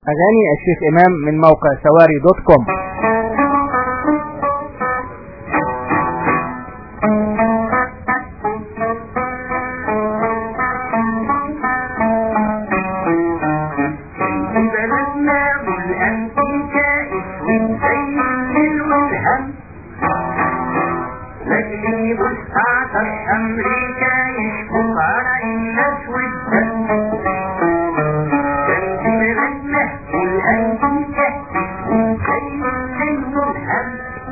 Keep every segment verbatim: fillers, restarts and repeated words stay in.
أغاني الشيخ إمام من موقع سواري دوت كوم. أمريكا يشفق على الناس والدم كان في بلدنا والأمريكا شايل منه الهم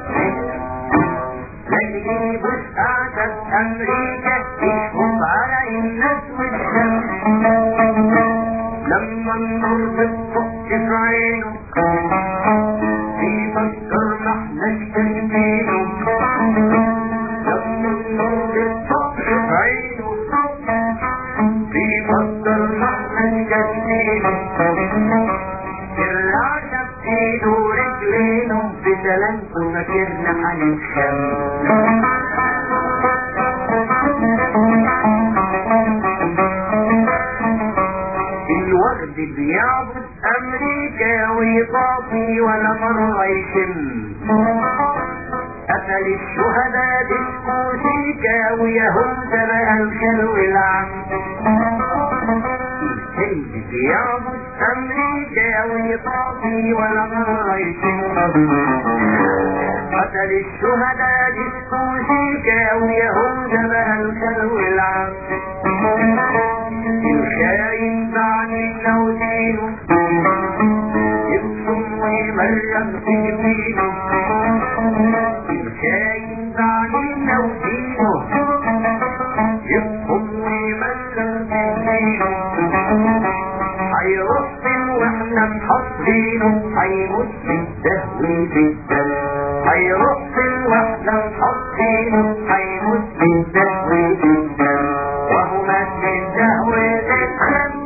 لكن بص أعتقد أمريكا يشفق على الناس والدم لما النور بتطق في عينه يفكر محناش تنبينه فكرنا هنتخم الورد بيعبد أمريكا ويطافي ولا مرة يشم قتل الشهداء ديسكوتيكا ويهودا بقى الخلو العم الهند بيعبد أمريكا ويطافي ولا مرة يشم قتل الشهداء ديسكوتيكا ويهودا بقى الخلو العم الخاين بعنينا ودينه يبصم ويمرق في جبينه الخاين بعنينا ودينه يبصم ويمرق في جبينه هيرسل واحنا محصرينه هيموت في الدهو في الدم هيرسل واحنا